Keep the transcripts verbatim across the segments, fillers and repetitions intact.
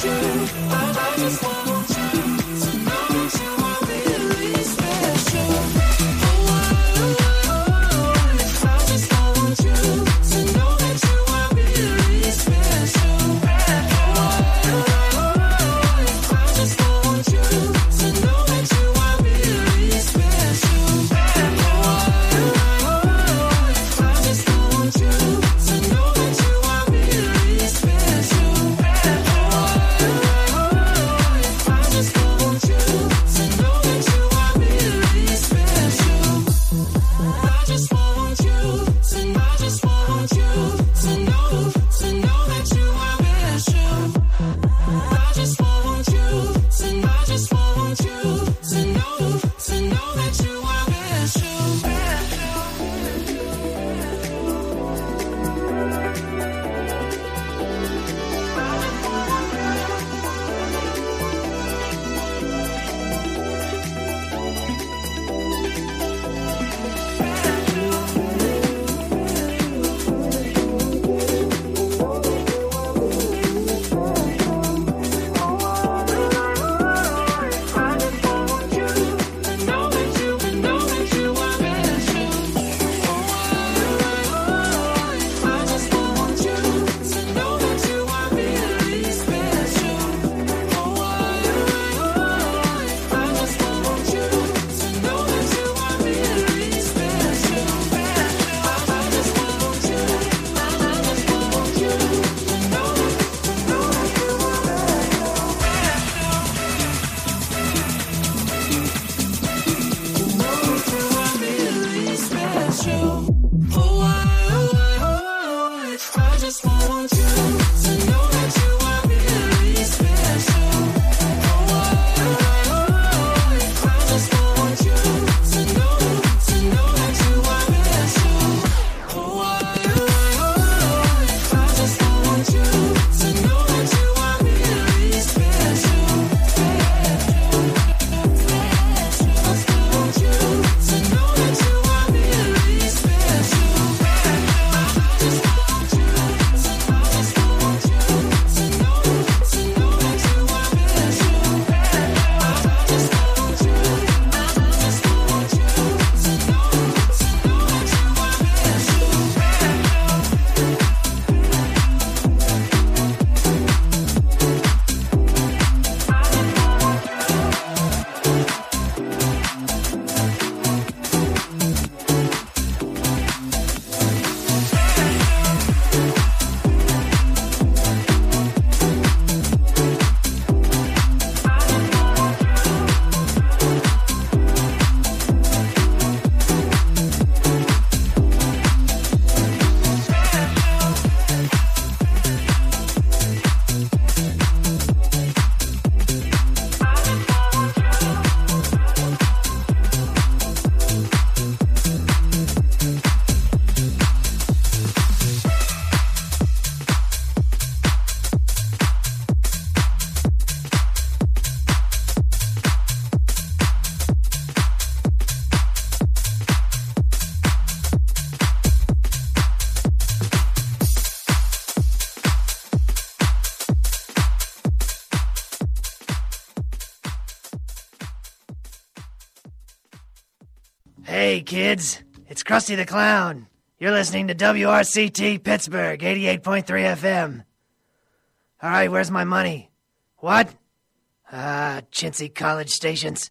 Hey, kids, it's Krusty the Clown. You're listening to W R C T Pittsburgh, eighty-eight point three F M. All right, where's my money? What? Ah, chintzy college stations.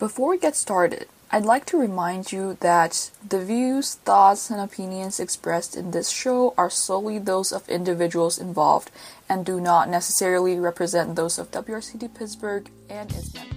Before we get started, I'd like to remind you that the views, thoughts, and opinions expressed in this show are solely those of individuals involved and do not necessarily represent those of W R C T Pittsburgh and its members.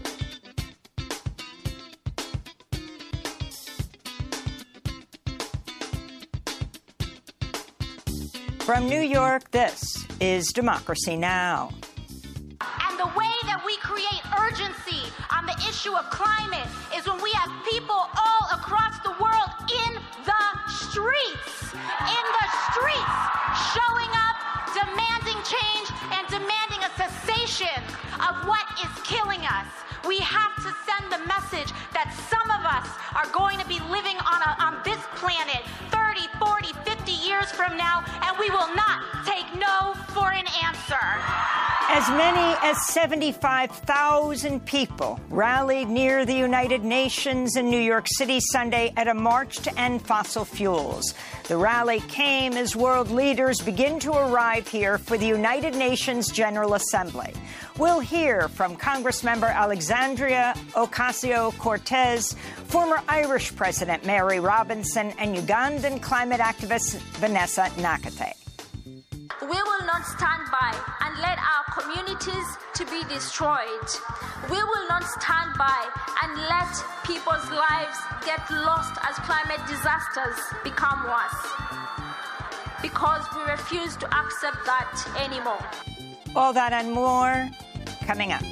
From New York, this is Democracy Now! And the way that we create urgency on the issue of climate is when we have people all across the world in the streets, in the streets, showing up, demanding change, and demanding a cessation of what is killing us. We have to send the message that some of us are going to be living on, a, on this planet thirty, forty, fifty years from now, and we will not take no for an answer. As many as seventy-five thousand people rallied near the United Nations in New York City Sunday at a march to end fossil fuels. The rally came as world leaders begin to arrive here for the United Nations General Assembly. We'll hear from Congressmember Alexandria Ocasio-Cortez, former Irish President Mary Robinson, and Ugandan climate activist Vanessa Nakate. We will not stand by and let our communities to be destroyed. We will not stand by and let people's lives get lost as climate disasters become worse. Because we refuse to accept that anymore. All that and more coming up.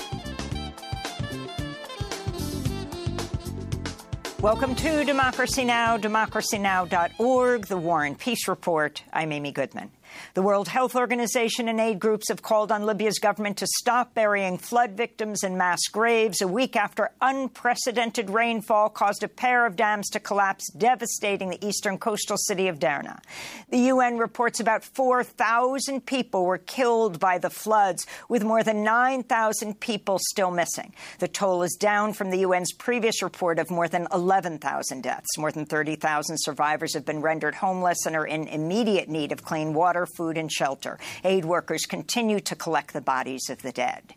Welcome to Democracy Now!, democracy now dot org, the War and Peace Report. I'm Amy Goodman. The World Health Organization and aid groups have called on Libya's government to stop burying flood victims in mass graves a week after unprecedented rainfall caused a pair of dams to collapse, devastating the eastern coastal city of Derna. The U N reports about four thousand people were killed by the floods, with more than nine thousand people still missing. The toll is down from the U N's previous report of more than eleven thousand deaths. More than thirty thousand survivors have been rendered homeless and are in immediate need of clean water, food, and shelter. Aid workers continue to collect the bodies of the dead.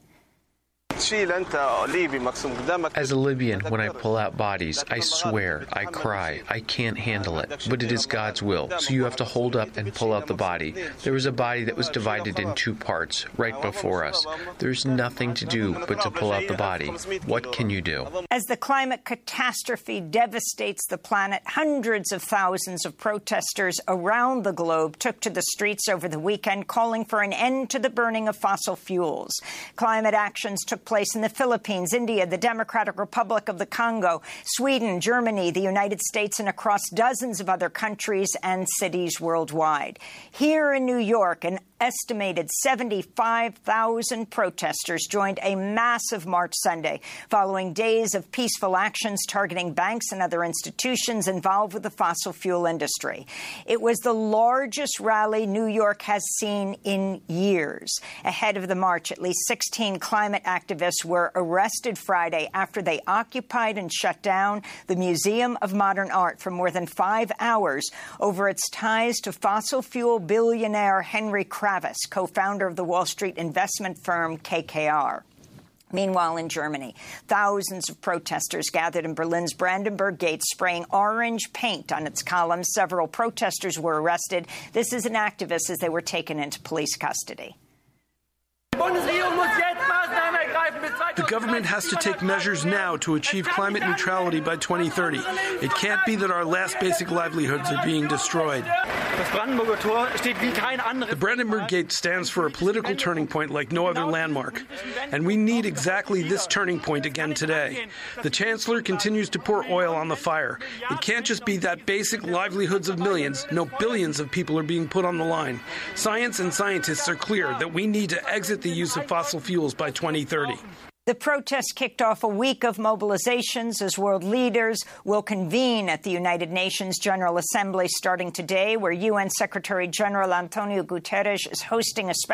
As a Libyan, when I pull out bodies, I swear, I cry, I can't handle it. But it is God's will, so you have to hold up and pull out the body. There was a body that was divided in two parts, right before us. There's nothing to do but to pull out the body. What can you do? As the climate catastrophe devastates the planet, hundreds of thousands of protesters around the globe took to the streets over the weekend, calling for an end to the burning of fossil fuels. Climate actions took place in the Philippines, India, the Democratic Republic of the Congo, Sweden, Germany, the United States, and across dozens of other countries and cities worldwide. Here in New York, an estimated seventy-five thousand protesters joined a massive march Sunday following days of peaceful actions targeting banks and other institutions involved with the fossil fuel industry. It was the largest rally New York has seen in years. Ahead of the march, at least sixteen climate activists were arrested Friday after they occupied and shut down the Museum of Modern Art for more than five hours over its ties to fossil fuel billionaire Henry Kravis, co-founder of the Wall Street investment firm K K R. Meanwhile, in Germany, thousands of protesters gathered in Berlin's Brandenburg Gate, spraying orange paint on its columns. Several protesters were arrested. This is an activist as they were taken into police custody. The government has to take measures now to achieve climate neutrality by twenty thirty. It can't be that our last basic livelihoods are being destroyed. The Brandenburg Gate stands for a political turning point like no other landmark. And we need exactly this turning point again today. The Chancellor continues to pour oil on the fire. It can't just be that basic livelihoods of millions, no, billions of people are being put on the line. Science and scientists are clear that we need to exit the use of fossil fuels by twenty thirty. The protests kicked off a week of mobilizations as world leaders will convene at the United Nations General Assembly starting today, where U N Secretary General Antonio Guterres is hosting a special